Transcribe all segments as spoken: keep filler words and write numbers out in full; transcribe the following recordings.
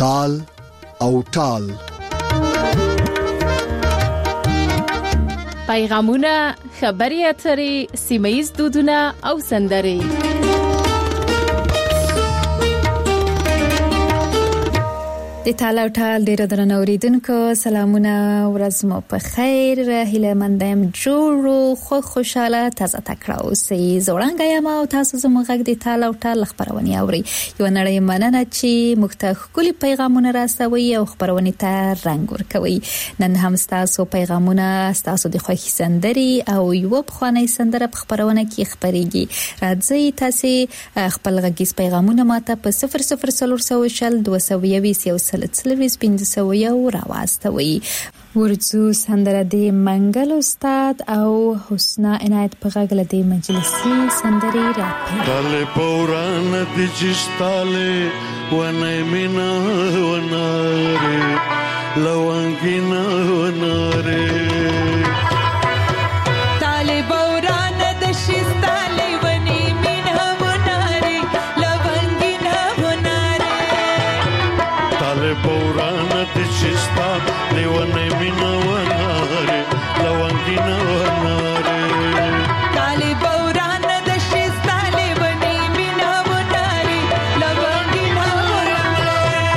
تال او ټال. پیغامونه، خبري اترې، سیمه‌ییز دودونه او سندرې. د تالا ټال ډیر درنو اوریدونکو سلامونه، ورځ مو په خیر. هیله مند یم جوړو خو خوشاله تازه تکړه اوسئ. زوړنګ یم او تاسو زموږ غږ د تالا ټال خبرونه اوري. یو نړۍ مننه چې موږ ته خولي پیغامونه راسوي او خبرونه ته رنگ ورکوي. نن هم تاسو پیغامونه، تاسو د خوښي سندري او یو بخواني سندره په خبرونه کې خبريږي. راځي تاسو خپل غږیز پیغامونه ماته په صفر صفر صفر صفر شل دوه سوه یویس یو سلسلویس پنځه سوه یو راواستوي. ورځو سندره د منګل استاد او حسنا عنایت په غږ له دې مجلسي سندري راپي. تاله پوران د چستاله ونه مینا وناره لوانګینا وناره. تاله پوران د چستاله ونه مینا وناره لوانګینا وناره. تاله پوران د چستاله ونه مینا وناره لوانګینا وناره. تاله پوران د چستاله ونه مینا وناره لوانګینا وناره.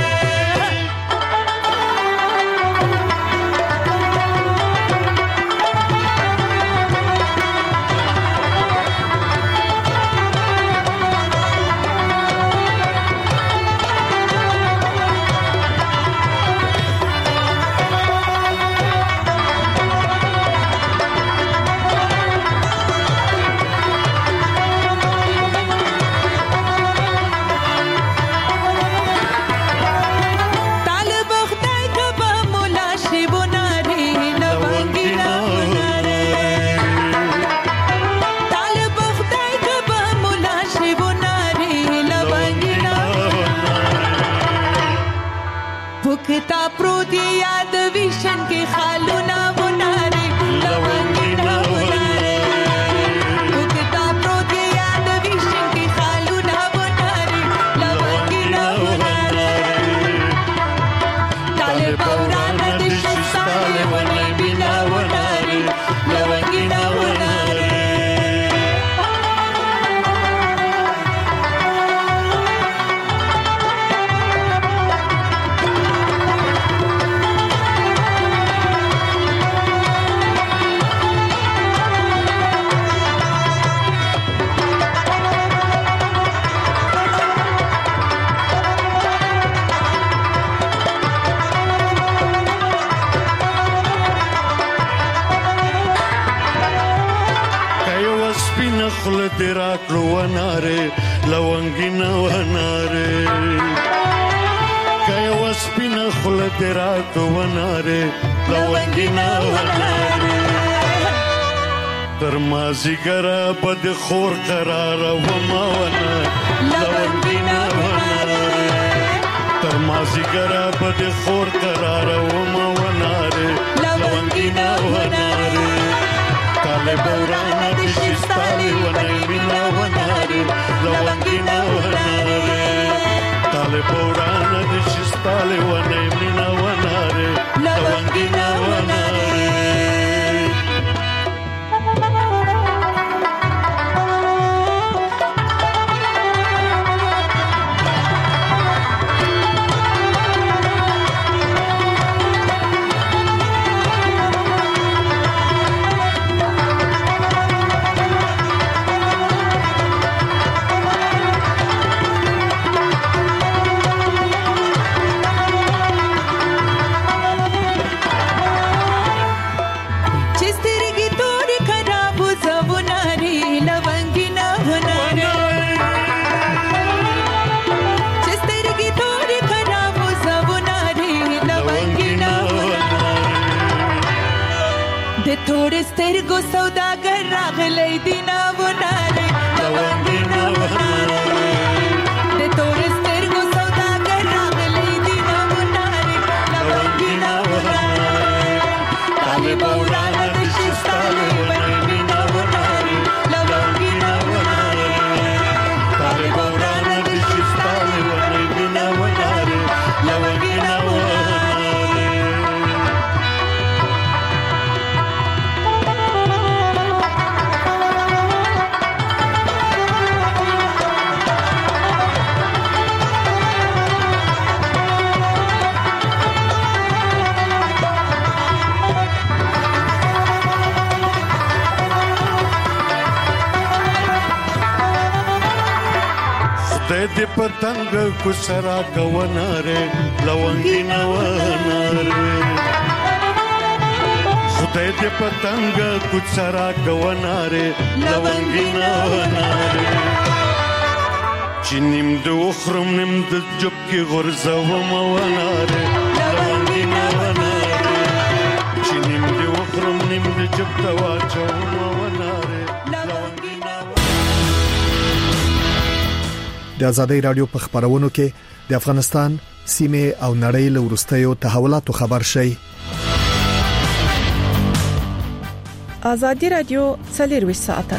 بکتا پروتی یاد ویشن کے خالونا ونارے لوانگینا ونارے. بکتا پروتی یاد ویشن کے خالونا ونارے لوانگینا ونارے. تالے پورانا دشت سالے ونی بینا ونارے لوانگینا ونارے. خل تیرا کلو وناره لوانگینا وناره. کای وسپینا خل تیرا کلو وناره لوانگینا وناره. ترمازی گرا بد خور قرار وما وناره لوانگینا وناره. ترمازی گرا بد خور قرار وما وناره لوانگینا وناره. تاله بورانا د شستاله ونه مینا وناره لوانګینا وناره. تاله بورانا د شستاله ونه مینا وناره لوانګینا وناره. थोड़े سترګو سوداګر راغلی دینا وناره لوانګینا وناره. د تورې سترګو سوداګر راغلی دینا وناره لوانګینا وناره. تاله بورانا د شستاله ونینا وناره لوانګینا وناره. تاله بورانا د شستاله ونینا وناره لوانګینا خدای دې پتنګ کو سرا کووناره لونګینا وناره خدای دې پتنګ کو سرا کووناره لونګینا وناره چې نیم د وخرم نیم د جب کې غرزوم وناره لونګینا وناره چې نیم د وخرم نیم د جب ته واچوم وناره لونګینا. د آزادۍ رادیو په خبرونو کې د افغانستان سیمه او نړۍ له وروستیو تحولاتو خبر شي. آزادۍ رادیو څلرویشت ساعته.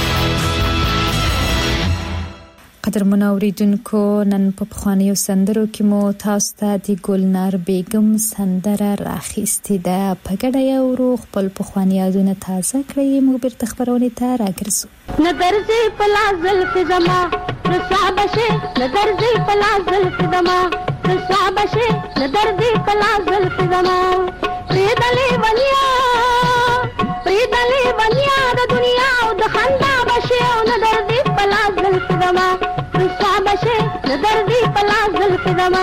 قدرمن اوریدونکو، نن په خوانیو سندرو کې مو تاسو ته د ګلنار بیگم سندره راخیستې ده. په ګډه یو روح خپل په خواني یادونه تازه کړی. موږ بیرته خبرونه ته راګرځو. نظرزي پلا زلف زما رسابشه نظرزي پلا زلف زما رسابشه نظرزي پلا زلف زما پریدلې ونیا پریدلې ونیا د دنیا او د خندا بشه او نظرزي پلا زلف زما رسابشه نظرزي پلا زلف زما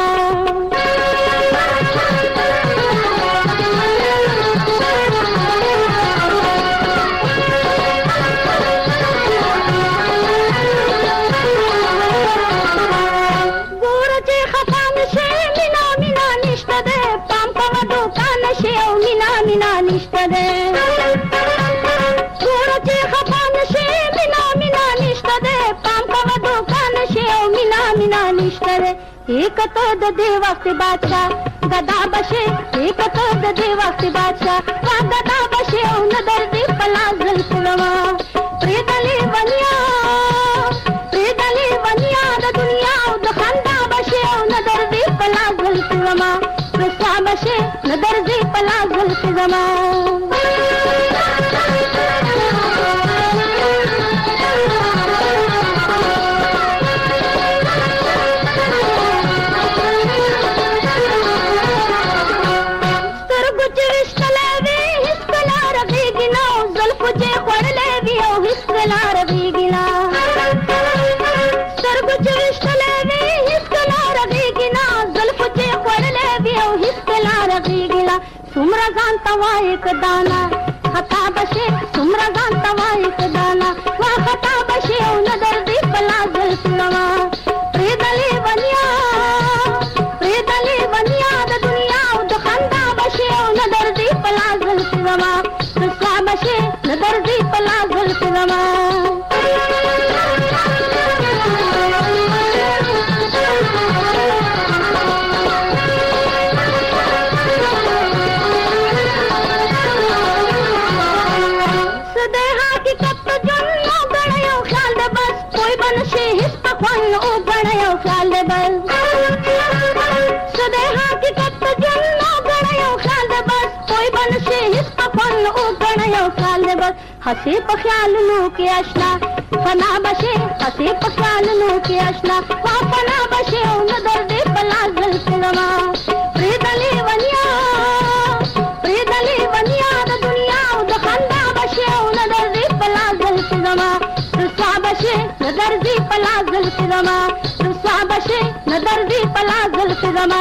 مینا نشته ده ګورته خفان شي مینا مینا نشته ده پام کوه دوکان شي او مینا مینا نشته ده یک ته د دې وخت بادشاہ غدا بشه یک ته د دې وخت بادشاہ غدا بشه او نظر دې پلازل کلوا پریدلې ونیا پریدلې ونیا د دنیا او د خندا بشه او نظر دې پلازل کلوا رسا بشه نظر دې پلازل کلوا سمرا ځان توای کدانا خطا بشه سمرا ځان توای کدانا وا خطا بشه او نظر دې پلازل سلوا پریدلې ونیا پریدلې ونیا د دنیا او د خندا بشه او نظر دې پلازل سلوا رسا بشه نظر دې پلازل سلوا او غړیو خیال دې بل سده حقیقت جنو غړیو خیال دې بس کوئی بن شي هیڅ پخوان او غړیو خیال دې بس هسي په خیالونو کې آشنا فنا بشه هسي په خیالونو کې آشنا وا فنا بشه او نظر دې پلازل کلوا پریدلې ونیا پریدلې ونیا د دنیا او د خندا بشه او نظر دې پلازل کلوا رسا بشه نظر دې پلازل کلوا رسا بشه نظر دې پلازل کلوا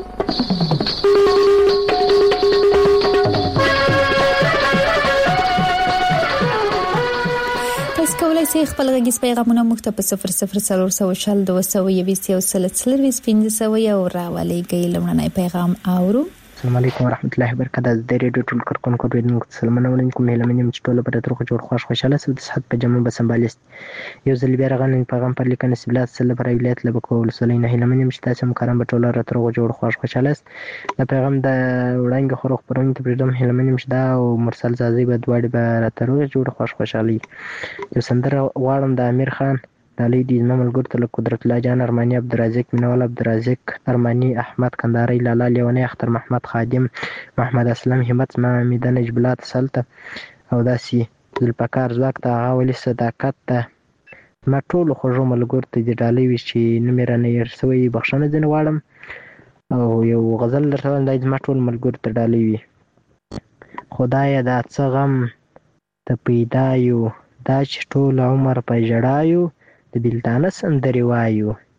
کولای شئ خپل غږیز پیغامونه موږ ته په صفر صفر څلور سوه شل دوه سوه یویشت یو سل څلرویشت پنځه سوه یو راولېږئ. لومړنی پیغام اورو. السلام علیکم ورحمت الله وبرکاته. د ریډیو ټول کارکونکو ډیرنګ سلامونه وړاندې کوم. هیله منم چې ټول به تر خوښ جوړ خوښ خوشاله سو د صحت په جمع به سمبالست یو ځل بیا راغلی پیغام پر لیکنه سبلات سره پر ولایت لبکو ولسوالۍ نه. هیله منم چې تاسو هم کارم به ټول را تر خوښ جوړ خوښ خوشاله است. د پیغام د وړاندې خورو خبرونه ته پردم. هیله منم چې دا او مرسل زازي به دواړي به را تر خوښ جوړ خوښ خوشالي. یو سندره غواړم د امیر خان دالی دی زما ملګرو ته له قدرت الله جان ارمانی عبدالرازق مینوال عبدالرازق ارمانی احمد کندهاری لالا لیونی اختر محمد خادم محمد اسلم همت ما میدان اجبلات سلطه او داسي ذوالفقار زواک ته هغه ولي صداقت ته ما ټولو خوږو ملګرو ته د ډالۍ وي چې نوم یې رانه هېر سوی بخښنه ځینې غواړم او یو غزل درته وایم دا زما ټولو ملګرو ته ډالۍ وي. خدایه دا څه غم ته پیدا یو دا چې ټول عمر په ژړا یو د بیلتانه سندرې وایو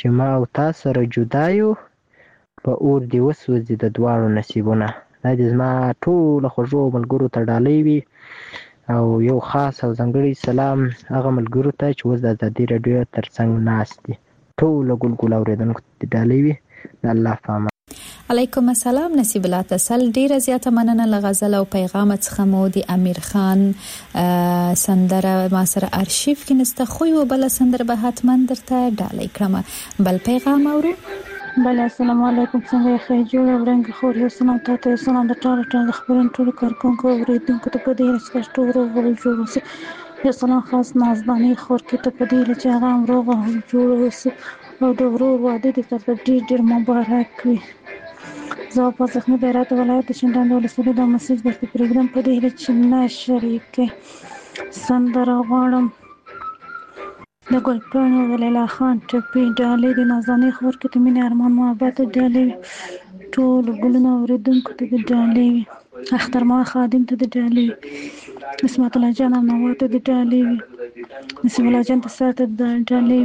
چې ما او تا سره جدا یو په اور دې وسوځي د دواړو نصیبونه. دا دې زما ټولو خوږو ملګرو ته ډالۍ وي او یو خاص او ځانګړی سلام هغه ملګرو ته چې اوس د ازادي راډیو تر څنګ ناست دي. ټولو ګلګل اورېدونکو ته ډالۍ وي. د الله په امان. علیکم السلام. نصیب الله تسل ډیره زیاته مننه له غزل او پیغام څخه مو د امیر خان سندره ما سره ارشیف کې نسته خو یو بل سندره به حتما درته ډالۍ کړم. بل پیغام اورو. بل السلام علیکم. څنګه ښه جوړ ورنګ خور یو سلام ته سلام د ټول ټول خبرن ټول کارکونکو اوریدونکو ته په دې رسکه ټول ورو جوړ اوسه. یو سلام خاص نازداني خور کې ته په دې چې هغه روغ جوړ اوسه او د ورور واده دې تر ډېر ډېر مبارک وي. زه په ځخنه بیرات ولایت شندان ولسوالۍ د مسیج د پروګرام په دې چې نه شریکه سندره غواړم د ګلپاڼو ولیلا خان ټپي ډالۍ د نازنې خور کې ته مینه ارمان محبت ډالۍ ټول ګلونه اوریدونکو ته ډالۍ اختر ما خادم ته ډالۍ اسمت الله جان نو ته ډالۍ نسیم الله جان ته ساته ډالۍ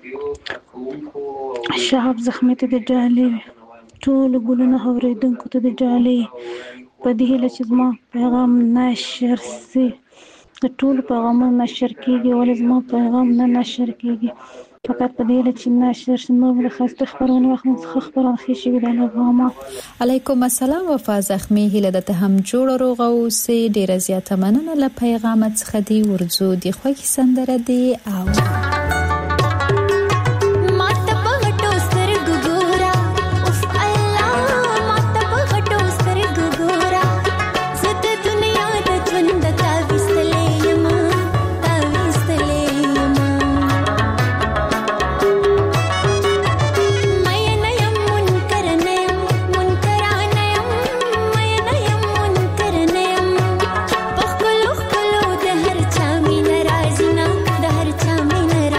شهاب زخمي ته ډالۍ ټول ګلونه اوریدونکو ته ډالۍ په دې هیله چې زما پیغام نشر سي د ټول پیغام نشر کیږي ولې زما پیغام نه نشر کیږي فقط په دې چې نشر شنو له خاصه خبرونه وخت څخه خبرونه خېشي د نظام. علیکم السلام. وفا زخمی هله د ته هم جوړ روغ او سي ډیره زیاته مننه له پیغام څخه دی ورزو دی خوږی سندره دی او د هر چا مين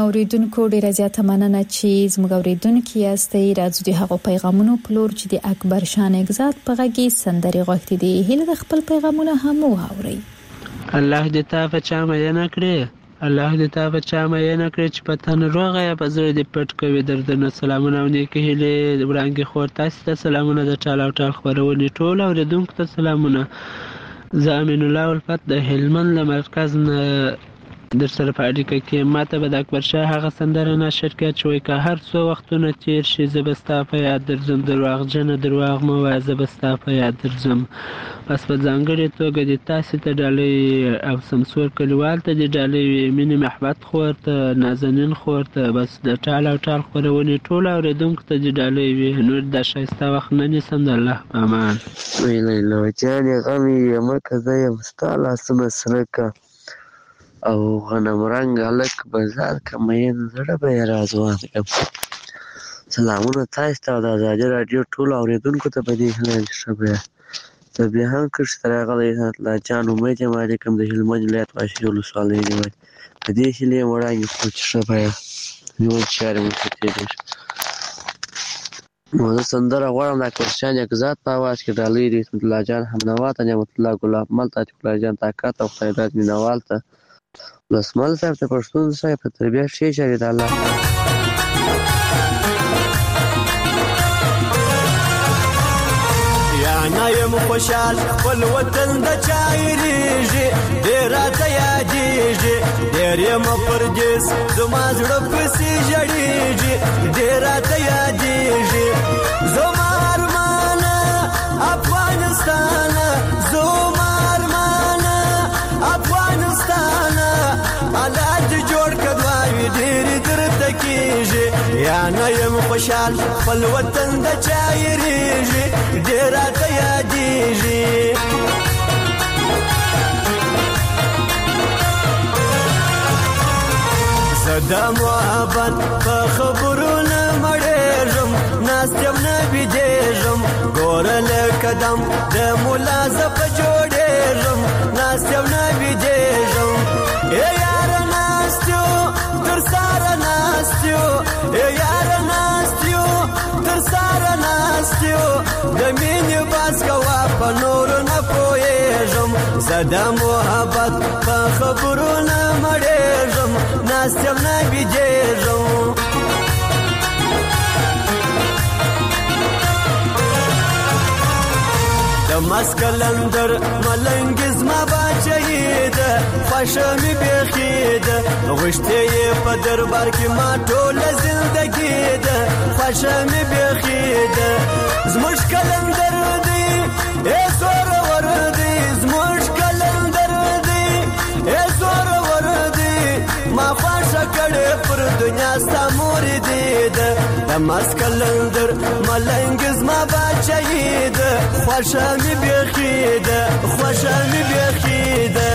اوریدونکو ډیره زیاته مننه چې زموږ اوریدونکو یاستئ. راځو د هغو پیغامونو په لور چې د اکبر شاه نګزاد په غږی سندرې غوښتي دي. هیله د خپل پیغامونه هم واورئ. الله دې تا په چا مینه کړې، الله دې تا په چا مینه کړې چې په تن روغه یا په زړه دې پټ کوي دردونه. سلامونه او نیکې هیلې وړاندې خور تاسو ته سلامونه د ټال او ټال خبرونې ټول اوریدونکو ته سلامونه. زه امین الله الفت د هلمند له مرکز نه در سره په اړیکه کې. ماته به د اکبر شاه هغه سندره نشر کړه چې وایي که هر څو وختونه تیر شي زه به ستا په یاد درځم، درواغجنه درواغ مه وایه زه به ستا په یاد درځم. بس په ځانګړې توګه د تاسې ته ډالۍ او سمسور کلیوال ته د ډالۍ مینې محبت خور ته نازنین خور ته بس د ټال او ټال خپرونې ټول اوریدونکو ته د ډالۍ وي. نور دا ښایسته وخت نه نیسم. د الله په امان. لیلا جانې غم یې مکه زه یم ستا لاسونه سره که او غنم رنگ هلک بازار که مین زړه به یې رازوان کړم. سلامونه تاسو ته د ازادي راډیو ټولو اوریدونکو ته په دې هیله چې ښه به یاست. زه بیا هم کښې ته راغلی الله جان امید یم علیکم د هلمند ولایت واشي ولسوالۍ نیول. په دې هیلې یم وړاندې خو چې ښه به یاست. ژوند چارې مو ښه تېرېږي. نو زه سندره غواړم د اکبر شاه نګزاد په اواز کې ډالۍ د حکمت الله جان حمنوا ته، نعمت الله ګلاب مل ته، عتیق الله جان طاقت او خدای داد مینوال ته، ولسمل صاحب ته، پښتون صاحب په تربیه ښې چارې د الله یا نه یم خوشحال خپل وطن د چا هېرېږي، ډېر راته یادېږي، ډېر یم پردیس زما زړه پسې ژړېږي، ډېر راته یادېږي زما ارمانه افغانستانه، زما ارمانه افغانستانه، الله دې جوړ کړه دعاوې ډېرې درته کېږي. یا نه یم خوشحال خپل وطن د چا هېرېږي، ډېر راته یادېږي. زه د محبت په خبرو نه مړېږم، ناست یم نه بېدېږم، ګوره لکه دم د ملا زه په جوړېږم، ناست یم نه بېدېږم. ای یاره ناست یو تر ساره ناست یو، ای یاره ناست یو تر ساره ناست یو، د مینې باز کوه په نورو نه پوهېږم. زه د محبت په خبرو نه مړېږم، ناست یم نه بېدېږم. د مسکلندر ملنګ زما باچهی ده، خوښه مې بیخي ده، غوښتې یې په دربار کې ما ټوله زندګي ده، خوښه مې بیخي ده. زموږ کلندر دی ای زورور دی، زموږ کلندر دی ای زورور دی، ما خوښه کړې پر دنیا ستا مورې دی ده. د مسکلندر ملنګ زما باچهی ده، خوښه مې بیخي ده، خوښه مې بیخي ده.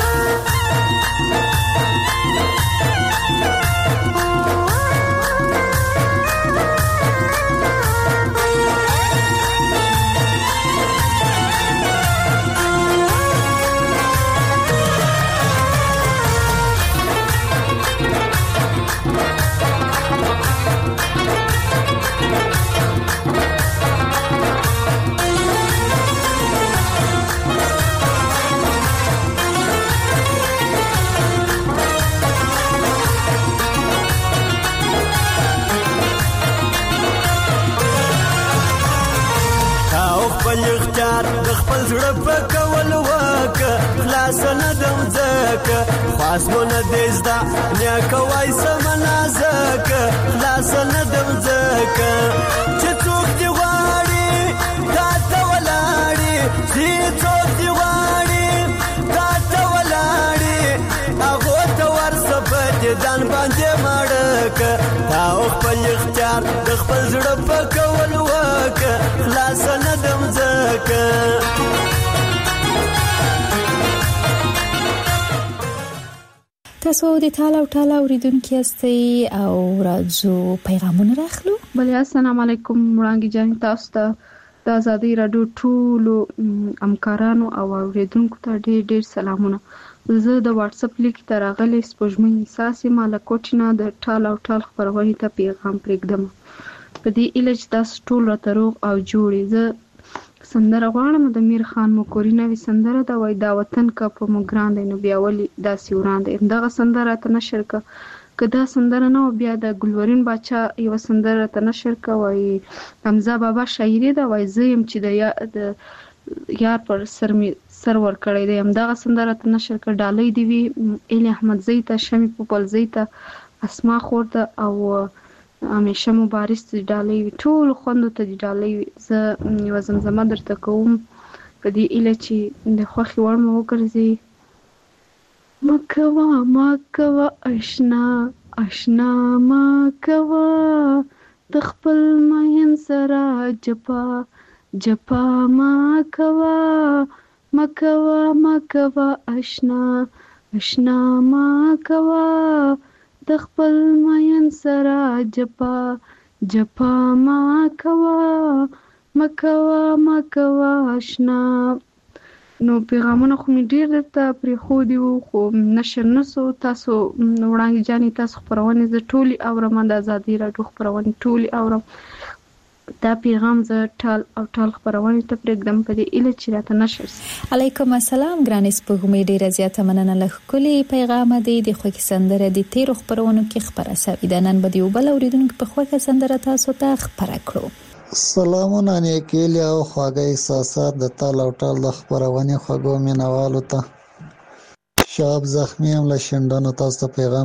خپل اختیار د خپل زړه په کول وکه، خلاص نه دم ځکه خواستونه دې زده نه کوئ سمه نازکه، خلاص نه دم ځکه چې څوک دې غواړي تا ته ولاړي، چې څوک دې غواړي تا ته ولاړي، هغو ته ورسه په دیدن باندې مړکه. تا خپل اختیار د خپل زړه په کول وکه، خلاص نه دم ځکه. تاسو د ټال او ټال اوریدونکو یاستئ او راځو پیغامونه راخلو. بله السلام علیکم وړانګې جان، تاسو ته د ازادي راډیو ټولو همکارانو او اوریدونکو ته ډېر ډېر سلامونه. زه د واتس اپ لیک ته راغلی سپوږمۍ احساس یم له کوټ نه د ټال او ټال خپرونې ته پیغام پرېږدم په دې هیله چې تاسو ټول راته روغ او جوړ یې. زه سندره غواړم د میر خان مکوري نوې سندره ده وایي دا وطن که په موږ ګران دی نو بیا ولې داسې وران دی. همدغه سندره راته نشر که که دا سندره نه وه بیا د ګلورین باچا یوه سندره راته نشر که وایي حمزه بابا شاعري ده وایي زه یم چې د یا د یار پر سر مې سر ورکړی دی. همدغه سندره راته نشر که ډالۍ دې وي ایل احمدزۍ ته شمې پوپلزۍ ته اسما خور ته او همیشه مبارز ته ډالۍ وي ټولو خوندو ته دې ډالۍ وي. زه یوه زمزمه درته کوم په دې هیله چې د خوښې وړ مې وګرځي. مکوا مکوا اشنا اشنا مکوا د خپل مین سره جپا جپا مکوا مکوا مکوا اشنا اشنا مکوا د خپل مین سره جپا جپا مکوا مکوا مکوا اشنا. نو پیغامونه خو مې ډېر درته پرېښودي وو خو نشر نه سو. تاسو وړانګې جانې تاسو خپرونې زه ټولې اورم د ازادي راډیو خپرونې ټولې اورم. دا پیغام زه ټال او ټال خپرونې ته پرېږدم په دې هیله چې راته نشر سي. علیکم السلام ګرانې سپوږمۍ ډېره زیاته مننه له ښکلي پیغامه دی. د خوږې سندره د تیرو خپرونو کې خپره سوې ده. نن به د یو بل اورېدونکي په خوږه سندره تاسو ته خپره کړو. سلامونه نیکیلی او خواږه احساسات د تال او ټال د خپرونې خوږو مینوالو ته. شاب زخمی هم له شنډانو تاسو ته پیغام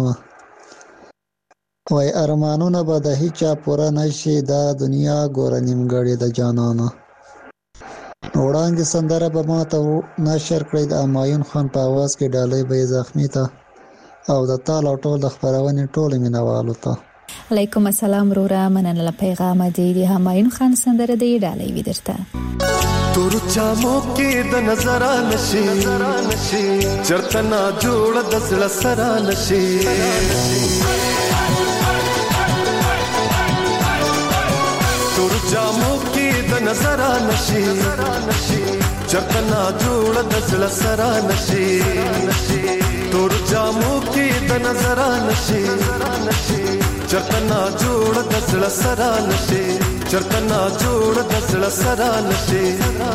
پرېږدم وای ارمانونه به د هیچا پوره نشي دا دنیا ګوره نیمګړې د جانانه. وړاندې سندره به ما ته نشر کړئ د همایون خان په اواز کې ډالۍ به یې زخمی ته او د تال او ټال د خپرونې ټولو مینوالو ته. علیکم السلام رورا مننه له پیغام دی. د همایون خان سندره دی ډالۍ وي درته. تور چامو کې د نظر نشي چرته نا جوړ د زړه سره نشي. تور چامو کې د نظر نشي چرته نا جوړ د زړه سره نشي. تور چامو کې د نظر نشي چرته نا جوړ د زړه سره نشي چرته نا جوړ د زړه سره نشي.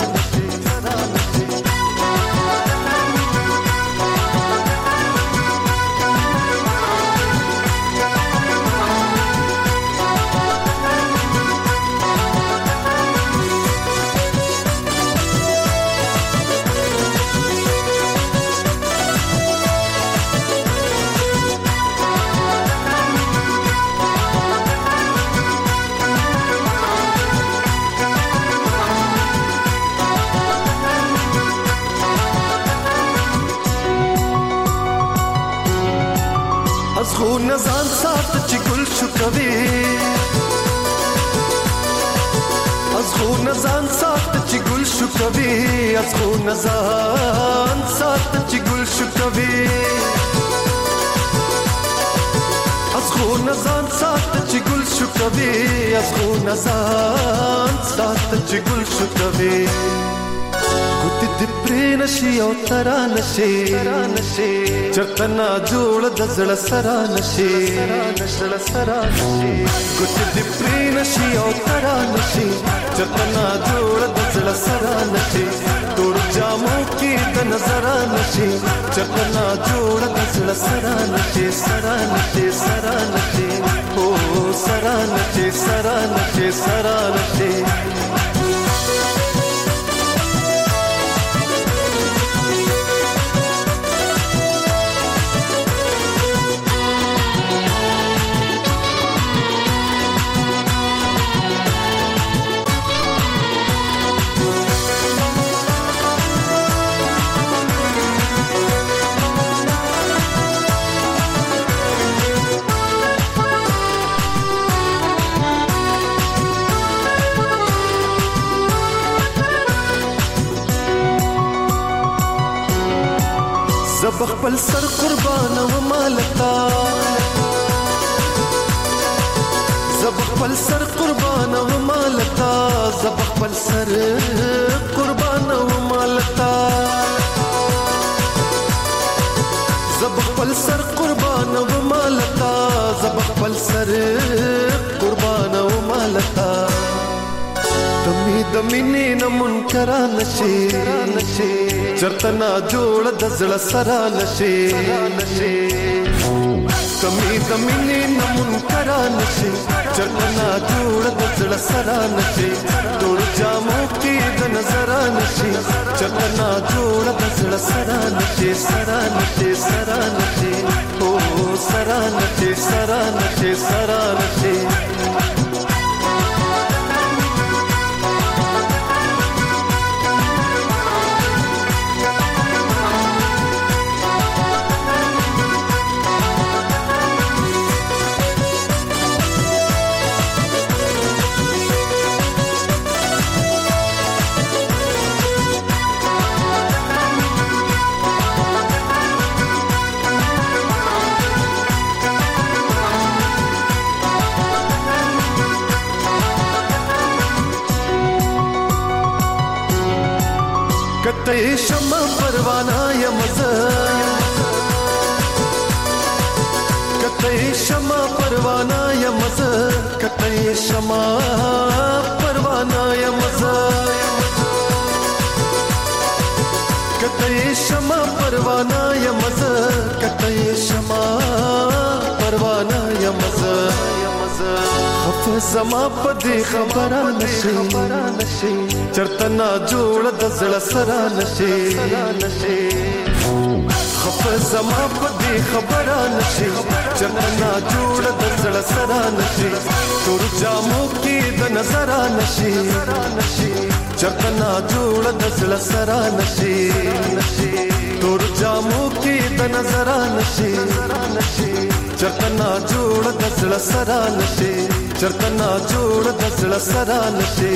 خو نزان سات چې ګل شو کوي از خو نزان سات چې ګل شو کوي از خو نزان سات چې ګل شو کوي از خو نزان سات چې ګل شو کوي از خو نزان سات چې ګل شو کوي. ګوت دې پرې نشي او تر نشي چرته نا جوړ د زړه سره نشي. ګوت دې پرې نشي او تر نشي چرته نا جوړ د زړه سره نشي. تور جامو کې د نظر نشي چرته نا جوړ د زړه سره نشي سره نشي سره نشي او سره نشي سره نشي سره نشي. زب خپل سر قربان و مالتا زب خپل سر قربان و مالتا زب خپل سر قربان و مالتا سر قربان و مالتا زب خپل سر قربان و مالتا دمی دمینه نه منکر نشي چرتنا جوړ د زړه سره نشي دمی دمینه نه منکر نشي چرتنا جوړ د زړه سره نشي ټول جامو کې د نظر نشي چرتنا جوړ د زړه سره نشي سره نشي سره نشي او سره نشي سره نشي سره نشي کته شمع پروانه یمزه کته شمع پروانه یمزه کته شمع پروانه یمزه کته شمع پروانه یمزه کته شمع پروانه یمزه حافظ زما په دې خبره نشي چرتنا جوړ د زړه سره نشي حافظ زما په دې خبره نشي چرتنا جوړ د زړه سره نشي تور جامو کې د نظر نشي چرتنا جوړ د زړه سره نشي تور جامو کې د نظر نشي چرتنا جوړ د زړه سره نشي چرتنا جوړ د زړه سره نشي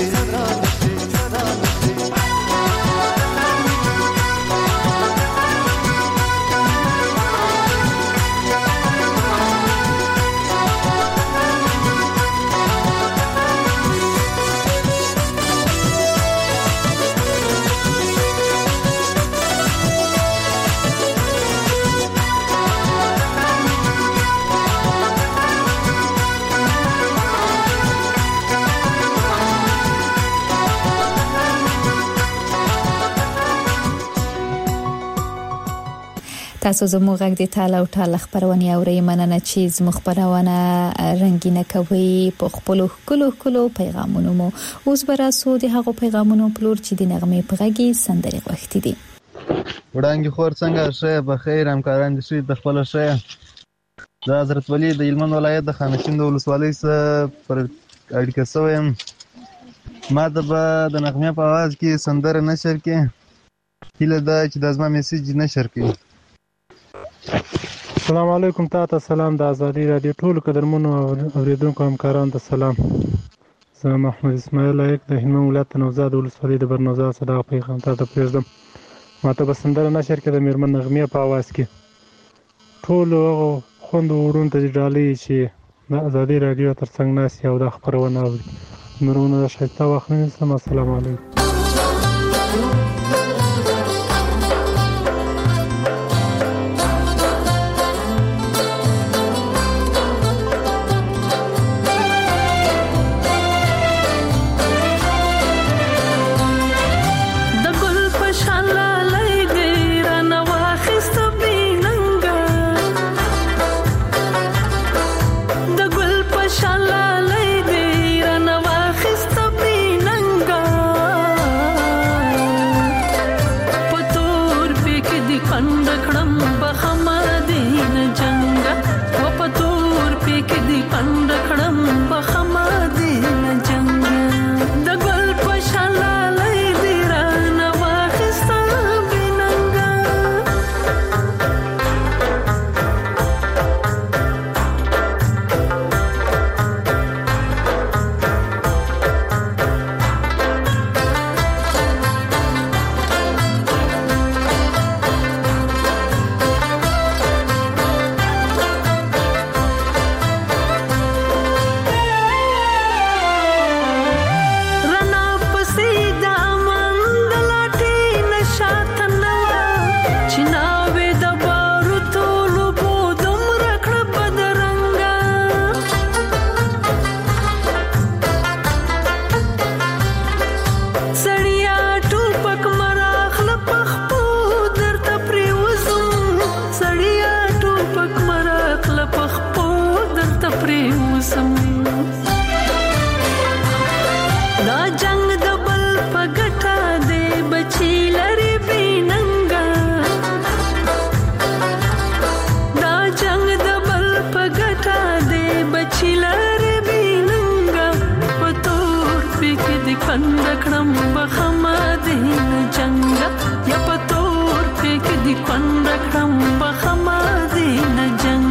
تاسو زموږ غږ د تعالی او تعالی خبرونه اورئ مننه چې زموږ خبرونه رنگینه کوي په خپل کلو کلو پیغامونو مو اوس براسو د هغو پیغامونو پلور چې د نغمه په غږی سندري غوښتي دي وړاندې خور څنګه شه بخیر همکاران دي شي د خپل شه د حضرت ولی د هلمند ولایت د خانشین د ولسوالۍ سره پر اړیکه سوم ما د نغمه په आवाज کې سندره نشر کې هله دا چې د ازما میسج نشر کې السلام علیکم تاسو سلام د ازادي رادیو ټول قدرمنو اوریدونکو همکارانو ته سلام زه محمد اسماعیل لایق د هلمند ولایت نوزاد ولسوالۍ د برنوزاد صدا پیغام ته پرېږدم ماته به سندره نشر کې د میرمن نغمه په आवाज کې ټول خوند وړون ته ډالۍ چې د ازادي رادیو ترڅنګ ناس یو د خبرونه اوري نورونه شایسته واخلئ السلام علیکم یوسم دا جنگ د بل په ګټه دی بچی لري بیننګا دا جنگ د بل په ګټه دی بچی لري بیننګا په تور پک د کند کړم بخما دین جنگ یا په تور پک د کند کړم بخما دین جنگ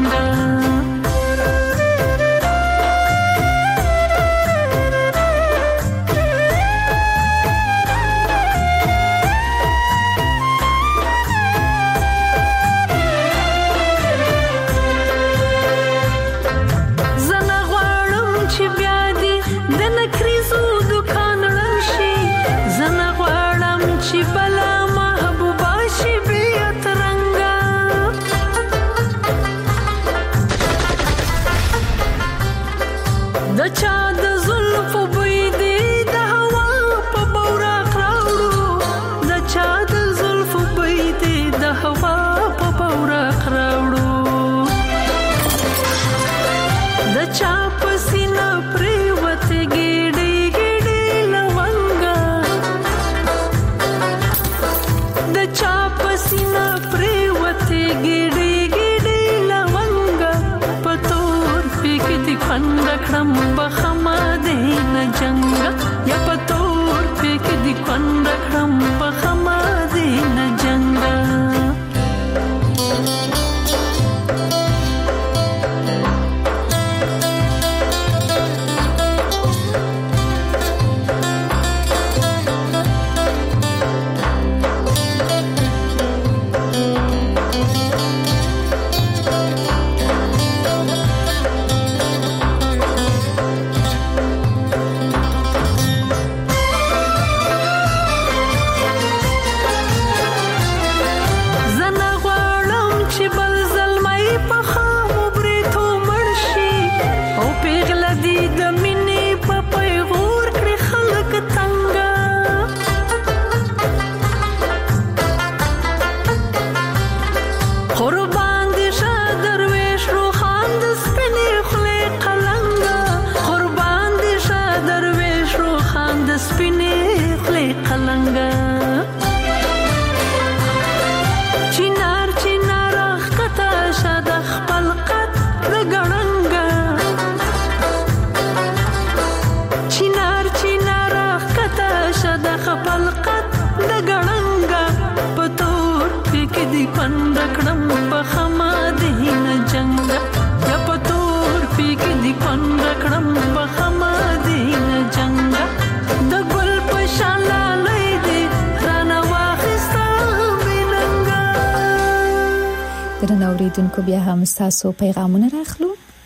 اوریدونکو بیا هم تاسو پیغامونه راخلو.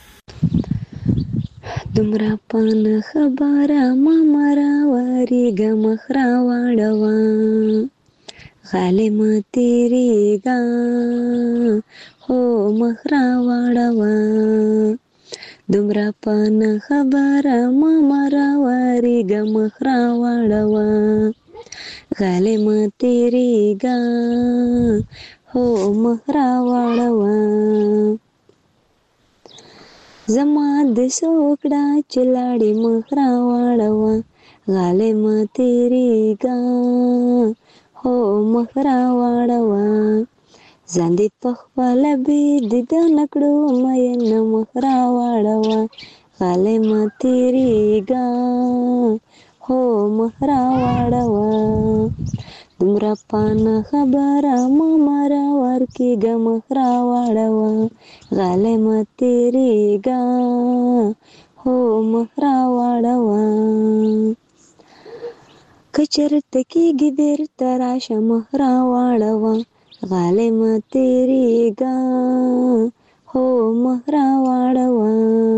دمرا پان خبره ما مرا وریګه مخرا واړوا غالم تیریګا هو مخرا واړوا دمرا پان خبره ما مرا وریګه مخرا واړوا غالم تیریګا هو مخرا واړوا زما د سوکړه چلاړې مخرا واړوا غالم تیریګا هو مخرا واړوا ځان دې په خپل به د نکړو مې نه مخرا واړوا غالم تیریګا هو مخرا واړوا دمرا پان خبره ما مرا ورکیګه مخرا واړوا غالم تیریګا هو مخرا واړوا کچرت کېږي بیرته راشه مخرا واړوا غالم تیریګا هو مخرا واړوا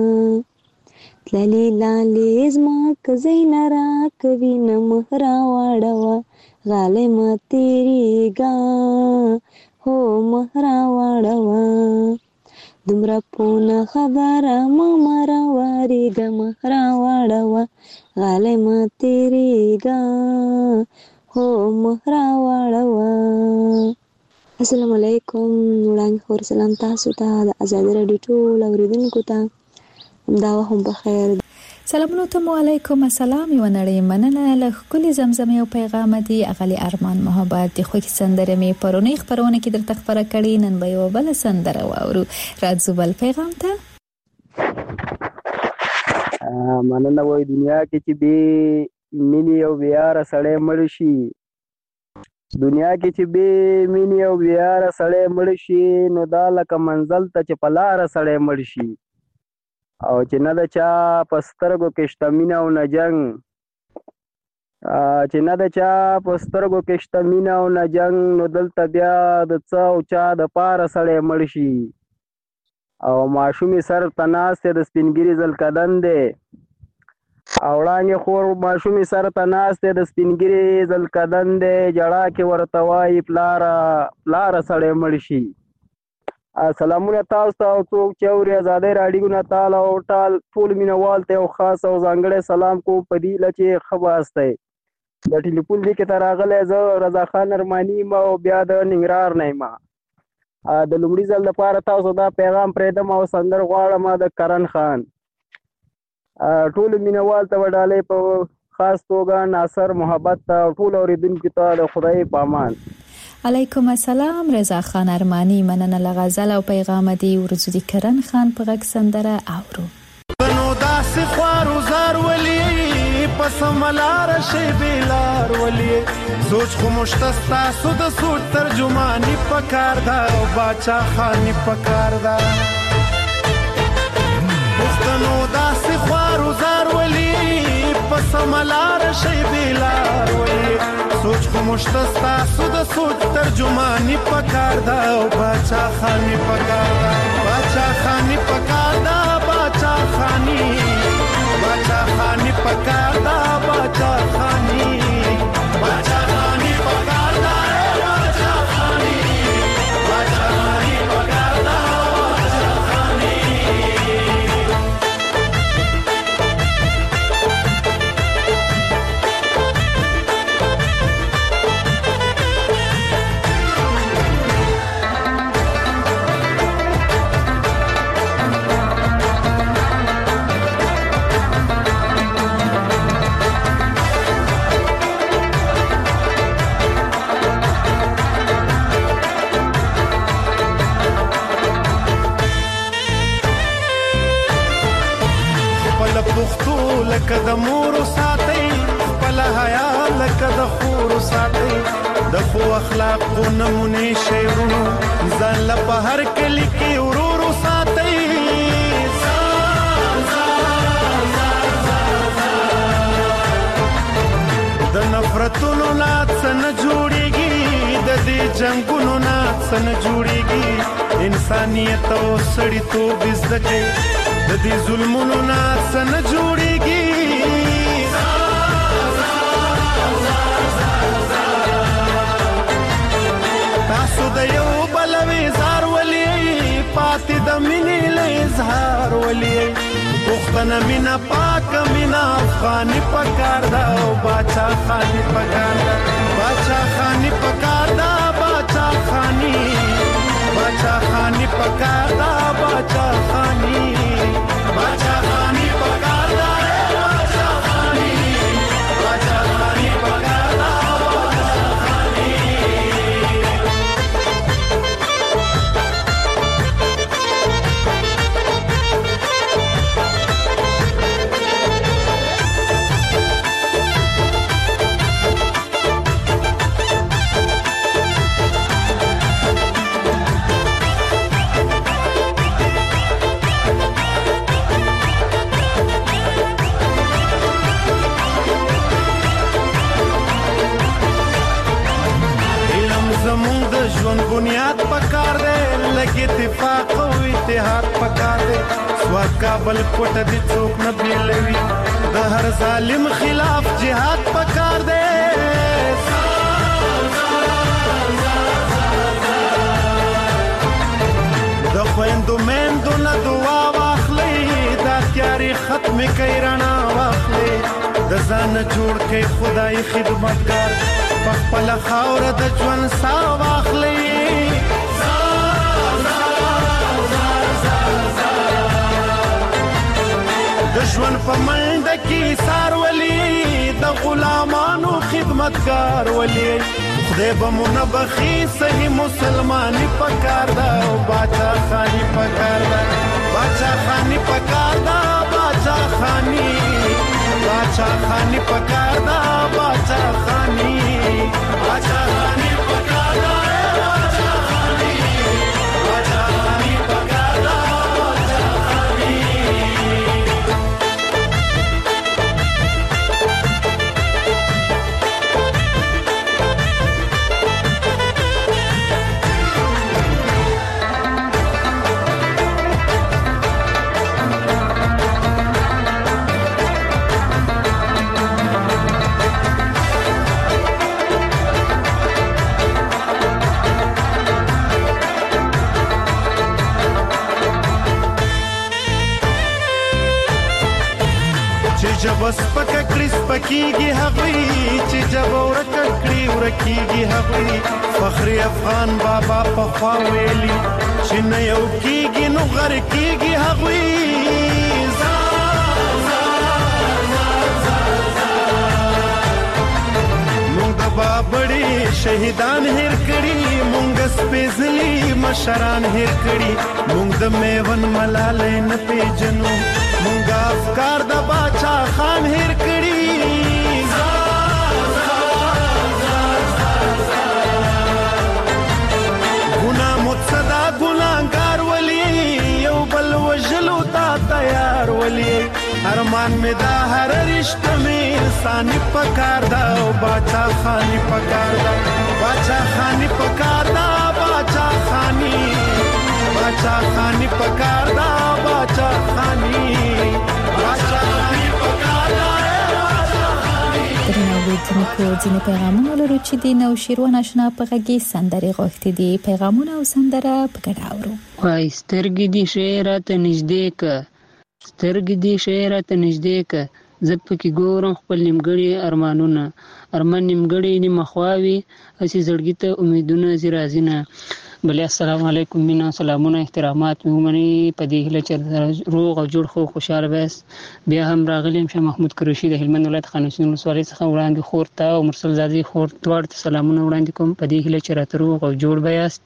تللی لالی زما کزینا را کوي نه مخرا واړوا غالم تیریګا هو مخرا واړوا دمرا پونه خبره ما مرا واریګه مخرا واړوا غالم تیریګا هو مخرا واړوا. السلام علیکم. وړاندې خور سلام تاسو ته د آزادۍ راډیو ټول اوریدونکو ته. دا هم بخیر. سلامونه ته علیکم السلام یو نړۍ مننه له کلی زمزمه او پیغام دی اغلی ارمان محبت دی خو کی سندره می پرونی خبرونه کې درته خبره کړي نن به یو بل سندره واورو راځو بل پیغام ته. مننه وای دنیا کې چې به مینی او بیار سړی مړ شي دنیا کې چې به مینی او بیار سړی مړ شي نو دا لکه منزل ته چې پلار سړی مړ شي او چې نه د چا پسترګو کې شته مینه او نه جنگ چې نه د چا پسترګو کې شته مینه او نه جنگ نو دلته بیا د څه او چا د پاره سړی مړ شي او ماشومې سر ته ناستې د سپینګیري زلکدن دی او وړانګې خور ماشومې سر ته ناستې د سپینګیري زلکدن دی جړا کې ورته وایي پلاره پلاره سړی مړ شي. سلامونه تاسو ته او څوک چې اوري ازادۍ راډیو نه تعالی او ټال ټول مینوال ته او خاص او ځانګړی سلام کوم په دې له چې ښه واسطه د ټلیفون دې کې ته راغلی زه رضا خان ارماني یم او بیا د ننګرهار نه یم. د لومړي ځل دپاره تاسو دا پیغام پرېږدم او سندر غواړم د کرن خان. ټولو مینوال ته وډالۍ په خاص توګه ناصر محبت ته او ټول اورېدونکو ته د خدای په امان. علیکم السلام رضا خان ارمانی مننه له غزل او پیغام دی ورزو دی کرن خان په غږ سندره اورو. نو داسې خوارو زار ولی پس ملار شی بیلار ولی سوچ خو مشتستا سود سود ترجمانی پکار دا او باچا خانی پکار دا پښتنو داسې خوارو زار ولی پس ملار شی بیلار ولی سوچ خو مشتستا سود سود ترجمانی پکار دا او باچا خانی پکار دا باچا خانی پکار دا باچا خانی باچا خانی پکار دا باچا خانی باچا خانی پکار دا باچا خانی باچا خانی پکار دا باچا خانی. پښتو لکه د مور ساتي خپل حیا لکه د خور ساتي د خو اخلاق نمونه شیرونو ځان له په هر کلی کې ورور ساتي د نفرتونو نات نه جوړيږي د دې جنگونو نات نه جوړيږي انسانيت او سړیتوب زده د دې ظلمونو ناس نه جوړيږي تاسو د یو بلوي زار ولي پاتې د مینې له اظهار ولي پښتنه مینا پاک مینا افغاني پکار دا او باچا خاني پکار دا باچا خاني پکار دا باچا خاني باچا خاني پکار دا باچا خاني باچا خاني پکار دا باچا خاني باچا خاني پکار دا باچا خاني. ژوند بنیاد پکار دے لګي اتفاق او اتحاد پکار دے سواد کابل کوټ دي څوک نه بیلوي د هر ظالم خلاف jihad پکار دے د خويندو مندو نه دعا واخلي دا تیاری ختم کوي رڼا واخلي د ځان جوړ کې خدای خدمتګار خپل خاور د ژوند سا واخلي د ژوند په منډه کې سار ولي د غلامانو خدمتګار ولي خدای به مو نه بخي صحیح مسلماني پکار دا او باچا خاني پکار دا باچا خاني پکار دا باچا خاني باچا خاني پکار دا باچا خاني باچا خاني پکار دا باچا خاني باچا خاني پکار دا باچا خاني جب سپک کړي سپکیږي هغوی چې جب ورکه کړي ورکیږي هغوی فخر افغان بابا په خوا ویلي چې نه یو کیږي نو غر کیږي هغوی مونږ د بابړي شهیدان هیر کړي مونږ سپېڅلي مشران هیر کړي مونږ د میون ملالۍ نه پیژنو مونږ افکار د باچا خان هیر کړي ګناه متصدا ګناهګار ولي یو بل وژلو ته تیار ولي ارمان مې دا هر رشته مې انساني پکار دا او باچا خاني پکار دا باچا خاني پکار دا باچا خاني باچا خاني پکار دا باچا خاني باچا خاني پکار دا باچا خاني درناوی دونکو ځینې پیغامونه لرو چې د نوشیروان آشنا په غږی سندرې غوښتي دي پیغامونه او سندره په ګډه اورو وای سترګې دي شعر ته نږدې ک سترګې دي شعر ته نږدې ک زه پکې ګورم خپل نیمګړي ارمانونه ارمان نیمګړي نیمه خواوي اسی زړګي ته امیدونه زی رازینه بلې السلام علیکم مینا سلامونه احترامات مومني په دې هله چې روغ او جوړ خو خوشاله بس بیا هم راغلم شه محمود کروشي د هلمند ولایت خانشین ولسوالۍ څخه وړاندې خور ته او مرسل زادي خور دواړو ته سلامونه وړاندې کوم په دې هله چې راته روغ او جوړ بیاست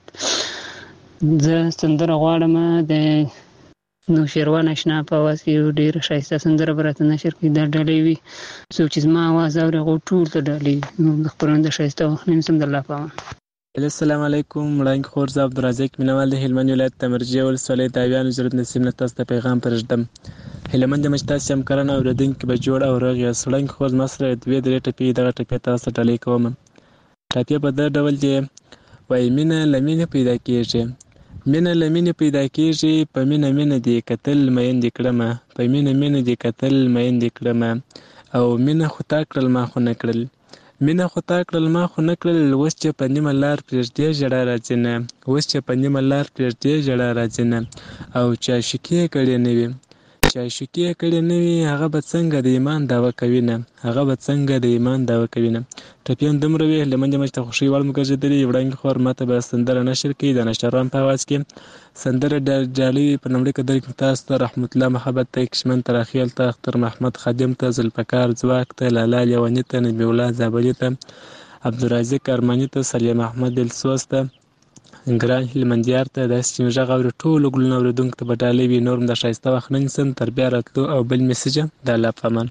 زه سندره غواړم د نو شیروان آشنا په आवाज کې ډیر ښایسته سندره برته نشر کې د ډلې وی څو چې ما आवाज اوري غو ټول ته ډلې نو خبرونه ښایسته نیم سم د الله پام السلام علیکم وړاندې خور زه عبدالرزاق مینوال د هلمند ولایت تمرجیه ولسوالۍ تاویان وزارت نصیب نه تاسو ته پیغام پرېږدم هلمند د مجتاز سم کرن اوریدونکو به جوړ او رغ یا سړنګ خور مسره دوی درې ټپې دغه ټپې تاسو ډلې کوم ټپې په د ډول دی وای مینه لمینه پیدا کیږي مینه لمینه پیدا کیږي په مینه مینه دی قتل مین دی کړم په مینه مینه دی قتل مین دی کړم او مینه خو تا کړل ما خو نه کړل مینه خو تا کړل ما خو نه کړل اوس چې په نیمه لار پرېږدې ژړا راځي نه اوس چې په نیمه لار پرېږدې ژړا راځي نه او چې عاشقي کړې نه وي چې عاشقي کړې نه وي هغه به څنګه د ایمان دعوه کوي نه هغه به څنګه د ایمان دعوه کوي نه ټپیان دومره وي هلمند مجته خوشي وړ مګرځېدلې وړاندې خور ماته به سندره نشر کړي د نشران په आवाज کې سندره ډالۍ په نمړي کې درک تاسو ته رحمت الله محبت ته کشمن تراخیل ته اختر محمد خادم ته ذوالفقار ځواک ته لالا لیوانی ته نبی الله زابلی ته عبدالرزاق ارمانی ته سلیم احمد دلسوز ته ګران هلمندیار ته د سیمه غوړ ټول ګلونه اوریدونکو ته بدالې وی نورم د شایسته وخت نن سم تر بیا راتلو او بل میسج د الله پامان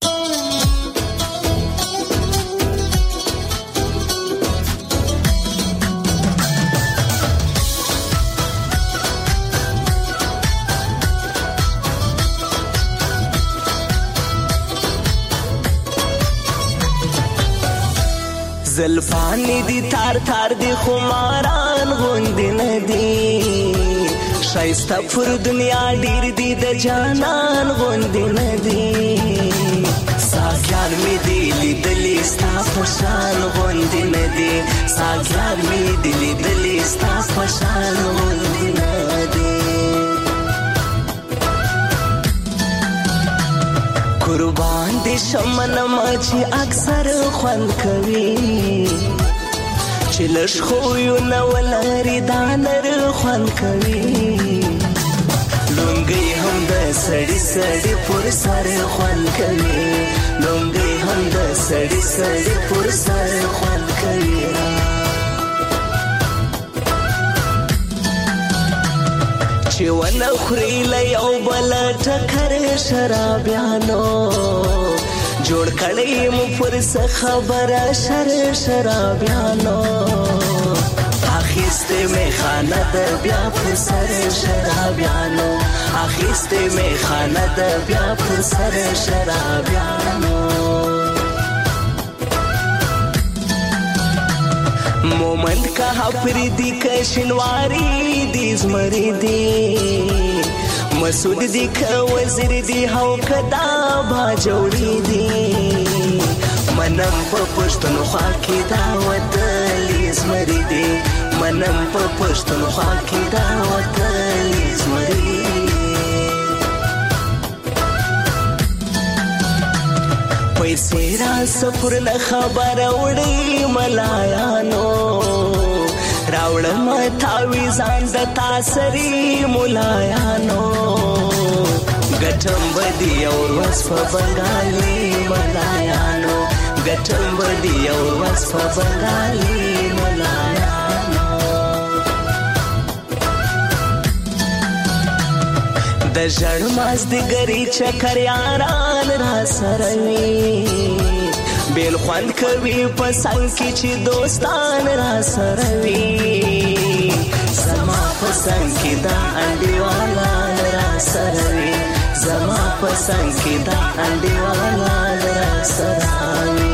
زلفانی دی تار تار دی خماران غوندی ندی شایسته پر دنیا ډیر دی د جانان غوندی ندی ساګیان می دی لیدلی ستا پشان غوندی ندی ساګیان می دی لیدلی ستا پشان غوندی ندی قربان دي شمن ماچی اکثر خوند کوي چې لږ خو یو نو لري دانر خوند کوي لونګي هم د سړی سړی پر سر خوان کوي لونګي هم د سړی سړی پر سر خوان کوي چې ونه خوري له یو بل ټکر شرابیانو جوړ کړی مو پر څه خبره شر شرابیانو اخیسته می خانه د بیا پر سر شرابیانو اخیسته می خانه د بیا پر سر شرابیانو مومند کا پریدی کشنواری دی زمری دی مسعود دی که وزیر دی هاو کدا با جوړی دی منم په پښتونخوا کې دا وتلی زمری دی منم په پښتونخوا کې دا وتلی زمری پیسې را سفر نه خبر وړي ملایانو راوړم تاویزان د تاسری ملایانو ګټم بدی او وصف بنگالي ملایانو ګټم بدی او وصف بنگالي ملایانو د ژړ ماز د ګری چکر یاران را سره وي بیل خوان کوي په څنګ کې چې دوستان را سره وي زما په څنګ کې دا انډیوالا را سره وي زما په څنګ کې دا انډیوالا را سره وي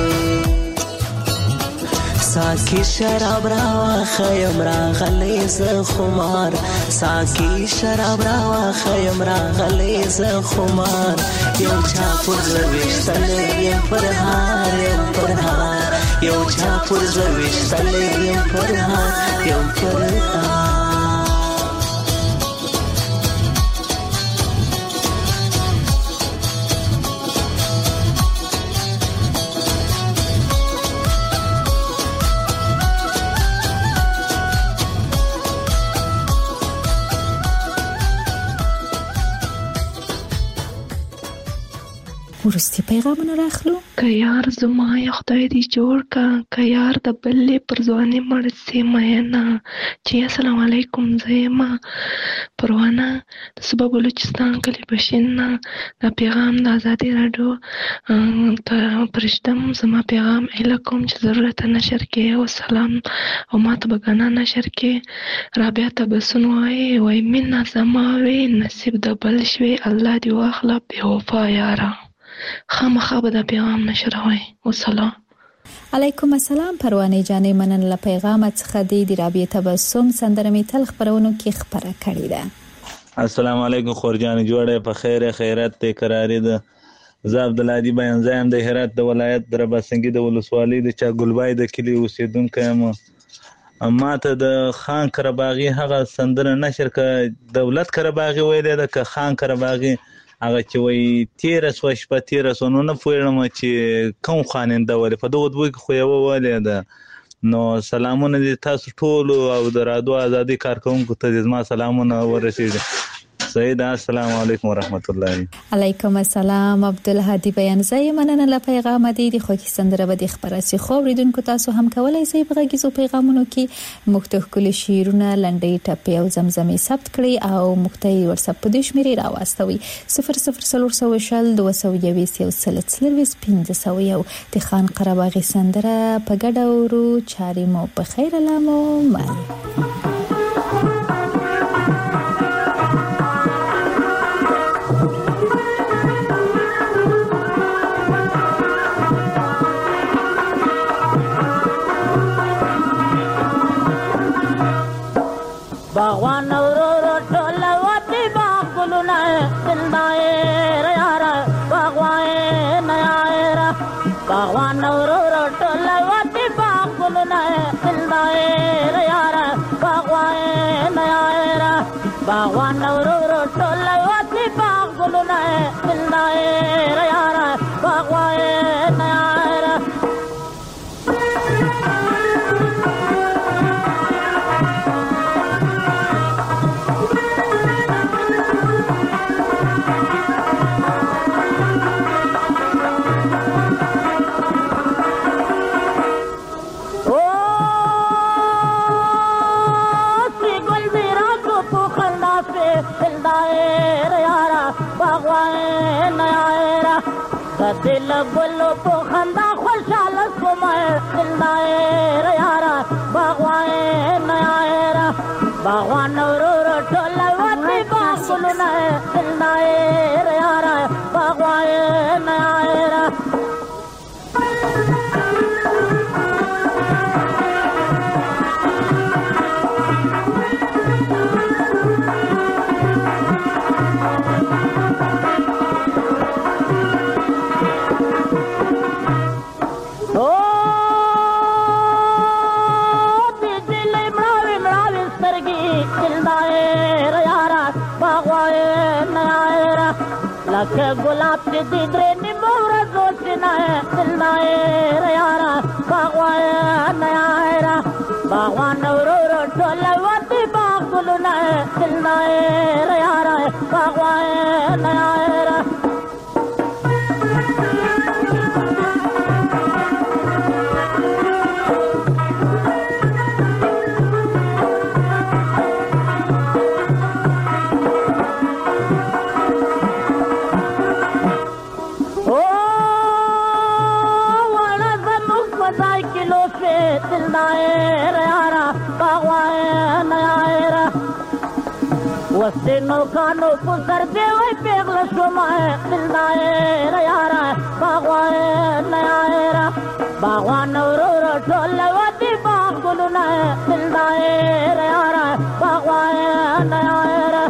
ساکی شراب راوا خیم را غلی ز خمار ساکی شراب راوا خیم را غلی ز خمار یو چا پر زویشتل یم پر هار یم پر هار یو چا پر زویشتل یم پر هار یم پر هار ورستی پیغامونه راخلو که یار زما یا خدای دی جوړ کا که یار د بلې پر ځواني مړ سي مینا چې السلام علیکم زما پروانه د صوبه بلوچستان کلی بشین دا پیغام د ازادي رادیو ته پرشتم زما پیغام الکم چې ضرورت نشر کې او سلام او ماته بګانا نشر کې رابعه ته بسن وای وای مینا زما وی نصیب د بل شوي الله دی واخلا په وفا یارا خامخا به دا پیغام نشروي والسلام علیکم السلام پروانه جانې منن له پیغام څخه د رابعه تبسم سندره می تل خبرونو کې خبره کړې ده السلام علیکم خورجان جوړه په خیر خیرت ته قراری ده زه عبد الهادي بیان زایم د هرات د ولایت دربسنګي د ولسوالۍ د چا ګلبای د کلی اوسیدونکو یم اما ته د خان کرباغي هغه سندره نشر ک دولت کرباغي ویل ده ک خان کرباغي هغه چې وای تیر سو شپه تیر سو نو نه پوهیږم چې کوم خاننده ولې په دغه دوی خو یو ولې ده نو سلامونه دي تاسو ټول او د رادیو ازادي کارکونکو ته زما سلامونه ورسېږي سید السلام علیکم ورحمت الله علیکم السلام عبد الهادي بیان زای مننه له پیغام دی د خو کی سندره به د خبرسي خو ریدونکو تاسو هم کولای شئ په غږیزو پیغامونو کې مختلف کلی شیرونه لنډي ټپي او زمزمي ثبت کړئ او مختي واتساپ په دې شمیرې راوستوي صفر صفر صفر شل دوه سوه یوویشت یو سل څلوېښت پنځه سوه یو د خان قرباغي سندره په ګډه ورو چاري مو په خیر لامو مل باغوان ورور ټول وتی باغونه زندای یار باغوان یار باغوان ورور ټول وتی باغونه زندای یار باغ د دل ګلو په خندا خوشاله شوم دلدار یارا باغوان یارا باغوان ورور ټول وتی باغونه دلدار یارا باغوان یارا لکه ګلاب چې د درې نیمو ورځو سینه دلدار یارا باغوان یارا باغوان ورور ټول وتی باغونه دلدار یارا باغوان یارا وسته نوکانو پسر دی وای پیغله شوما دلدار یارا باغوان یارا باغوان ورور ټول وتی باغونه دلدار یارا باغوان یارا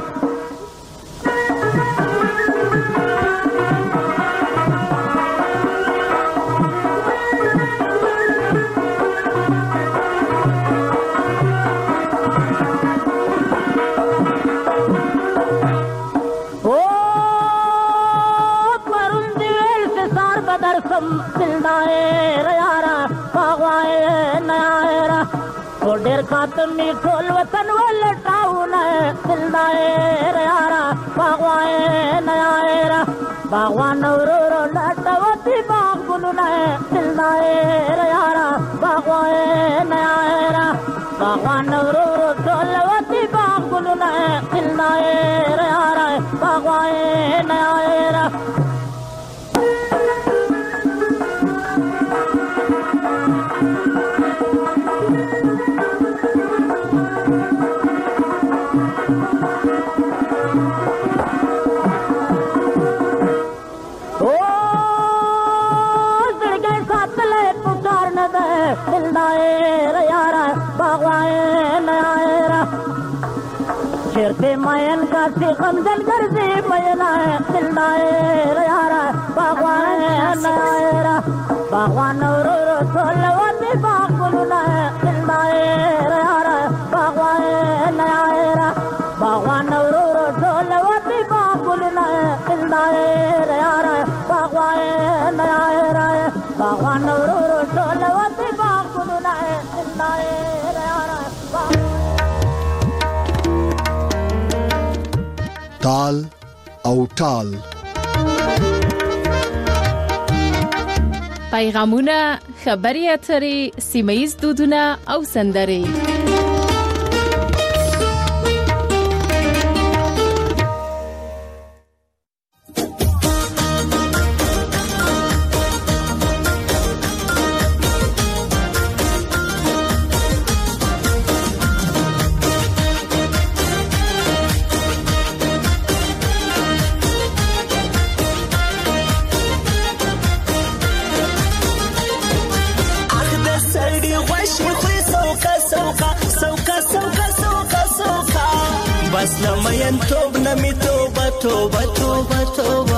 دلدار یارا باغوان یارا ډېر خاطر می ټول وطن ولټاونه دلدار یارا باغوان یارا باغوان ورور لټوتی باغونه دلدار یارا باغوان یارا باغوان ورور ټول وتی باغونه دلدار یارا باغوان یارا دلدار یارا باغوان یارا چرتے مین کا سی غمزن گرزی مینا دلدار یارا باغوان یارا باغوان ورور ټول وتی باغونه دلدار یارا باغوان یارا باغوان ورور ټول وتی باغونه دلدار یارا باغوان یارا باغوان ورور ټول وتی باغونه دلدار یارا تال او ټال پیغامونه خبري اترې سیمایي دودونه او سندرې بس لمین توب نمی توبه توبه توبه توبه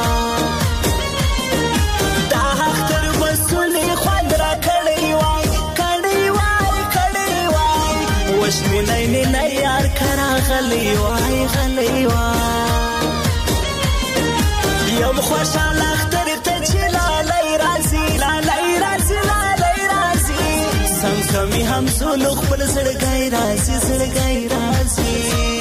دا حق تر مسئولی خوند را کڑی وای کڑی وای کڑی وای وشمی نینی نیار کرا غلی وای غلی وای یم خوشحال اختر تجلا لی رازی لا لی رازی لا لی رازی سم کمی هم زولو خبر زرگای رازی زرگای رازی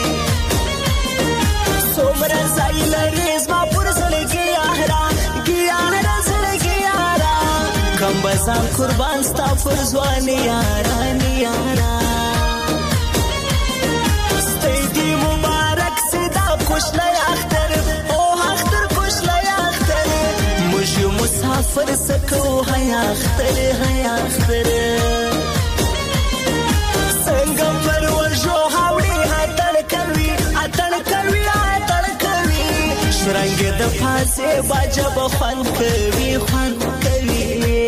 سومرا زایل ریز ما پر زلگی آهرا گیارا زلگی آرا کم بزان قربان ستا پر زوانی یارا نیارا ستیدی مبارک سیدا خوش لی اختر او اختر خوش لی اختر مسافر سکو حیا اختر حیا اختر څنګه پر ورجو هاوړي هتل کوي اتل کوي اتل کوي شرنګ د پاسه باجه بخون کوي خوان کوي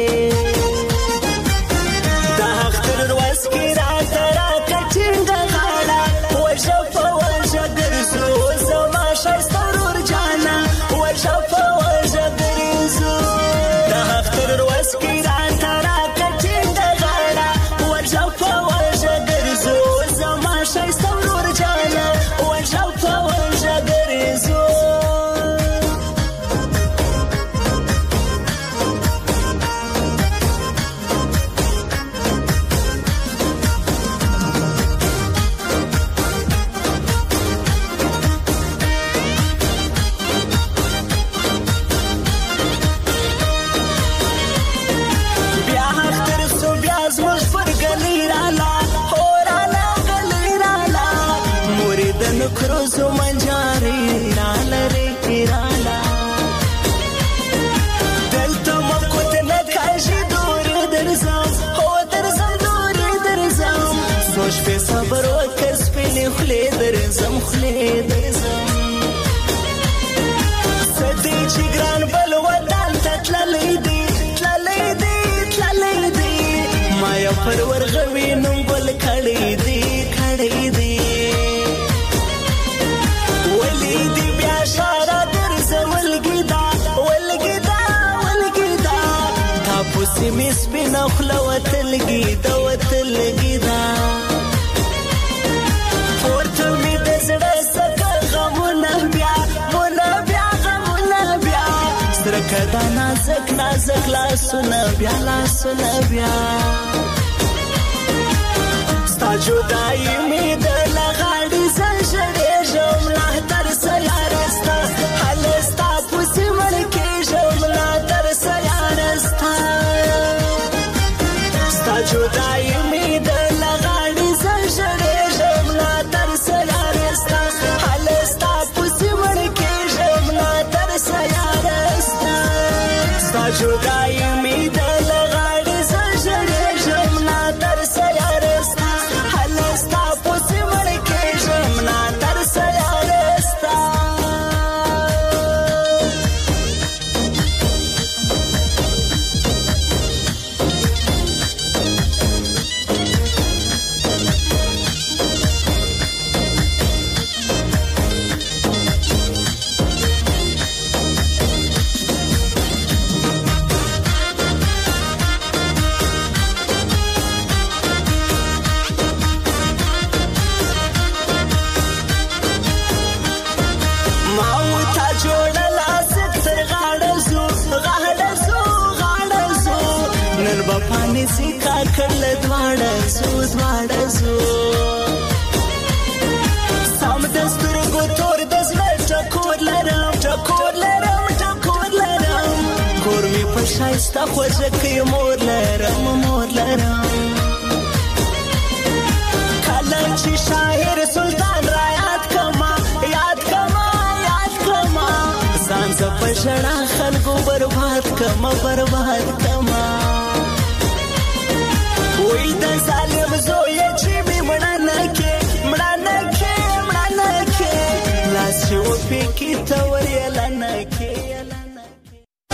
دا اختر ورځ کې را تر کټینګ غاړه وجه په وجه ګرځو زما شستور جانا وجه په وجه ګرځو دا اختر ورځ کې را تر کټینګ غاړه وجه په وجه ګرځو زما شستور جانا وجه په وجه ګرځو کروزو منجاری نالره ایرالا دلتا مکوت نکاشی دوری درزم هو درزم دوری درزم سوش پی صبر و کس پی خلی درزم خلی درزم سدی چی گران بلوطن تتللی دی تللی دی تللی دی مایا پرور غوی نم بل کڑی دی کڑی دی وليدي بيشارة درز والقدا والقدا والقدا تابوسي ميس بنخلة وتلقيدا وتلقيدا فورتو مي دزر سكا غمونا بيا مونا بيا غمونا بيا سركدا نازك نازك لا سونا بيا لا سونا بيا ستا جداي مي دلا غاڑي زنجري جمله در سیارستا حلستا پوسی مرکی جمله در سیارستا ستا جدائی میده لغانی زنجره جمله در سیارستا حلستا پوسی مرکی جمله در سیارستا ستا جدائی میده لغانی زنجره جمله در سیارستا حلستا پوسی مرکی جمله در سیارستا پانی سیکا کړل دواړه زو دواړه زو سم د سترګو تور د زړه ټکور لرم ټکور لرم ټکور لرم کور می په شایسته خوځه کې مور لرم مور لرم کله چې شاعر سلطان را یاد کما یاد کما یاد کما ځان ز په ژړا خلکو برباد کما برباد کما وی د ظالم زوی چې می مړانه کې مړانه کې مړانه کې لاس یو پکې تور